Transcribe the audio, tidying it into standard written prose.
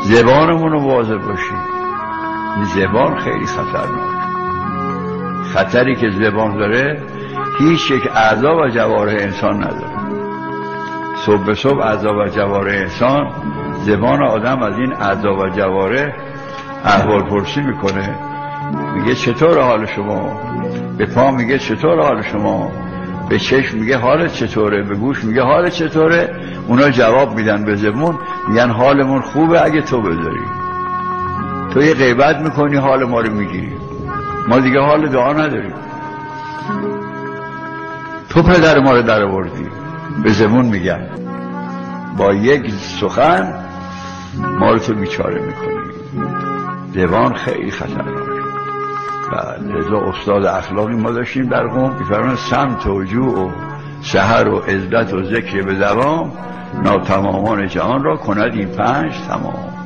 زبانمون رو واظب باشیم. زبان خیلی خطرناک. خطری که زبان داره هیچ یک اعضا و جوارح انسان نداره. صبح به صبح اعضا و جوارح انسان، زبان آدم از این اعضا و جوارح احوال پرسی میکنه، میگه چطور حال شما، به پا میگه چطور حال شما، به چشم میگه حالت چطوره، به گوش میگه حالت چطوره. اونا جواب میدن به زبون، میگن حالمون خوبه اگه تو بذاری. تو یه غیبت میکنی حال ما رو میگیری، ما دیگه حال دعا نداریم. تو پدر ما رو در آوردی، به زبون میگن با یک سخن ما رو تو بیچاره میکنی. زبان خیلی خطرناکه. لذا استاد اخلاقی ما داشتیم در قم، میفرمایند سمت و جوع و سحر و عزت و ذکر به دوام، ناتمامان جهان را کند این 5 تمام.